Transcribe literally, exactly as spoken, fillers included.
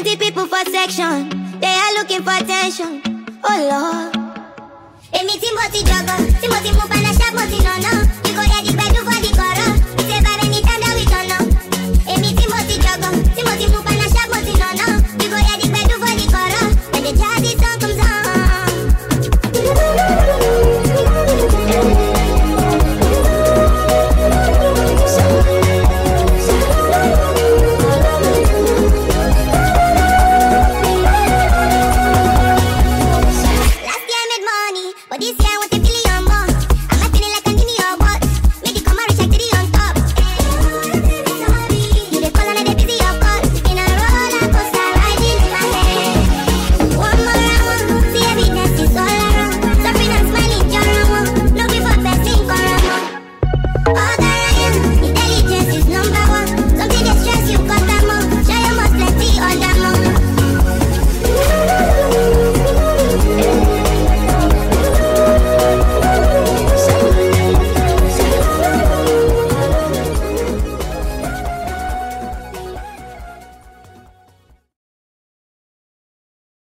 Plenty people for section, they are looking for attention. Oh Lord. Emi Timothy Jogger, Timothy move and a sharp, Timothy no no. You go hear the